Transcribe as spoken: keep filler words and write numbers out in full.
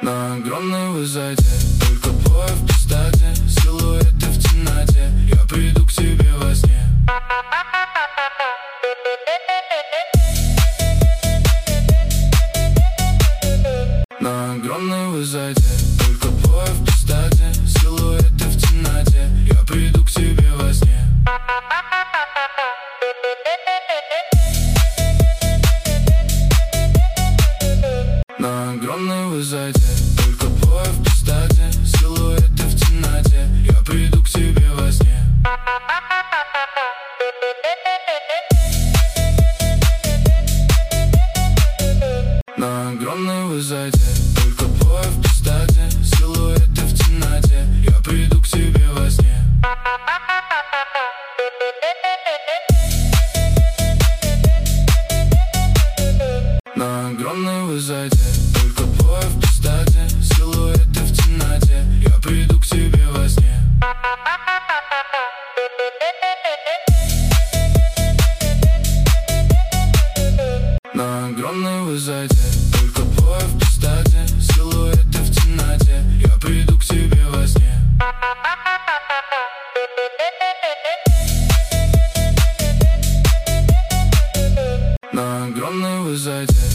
На огромной высоте, только двое в пистолете, силуэты в темноте. Я приду к тебе во сне. На огромной высоте, только двое в пистолете, силуэты в темноте. Я приду к тебе во сне. На огромной высоте, только двое в пистолете, силуэты в темноте. Я приду к тебе во сне. На огромной высоте, только двое в пистолете, силуэты в темноте. Я приду к тебе во сне. На огромной высоте, только двое в пистолете, силуэты в темноте. Я приду к тебе во сне. На огромной высоте, только двое в пистолете, силуэты в темноте. Я приду к тебе во сне. На огромной высоте.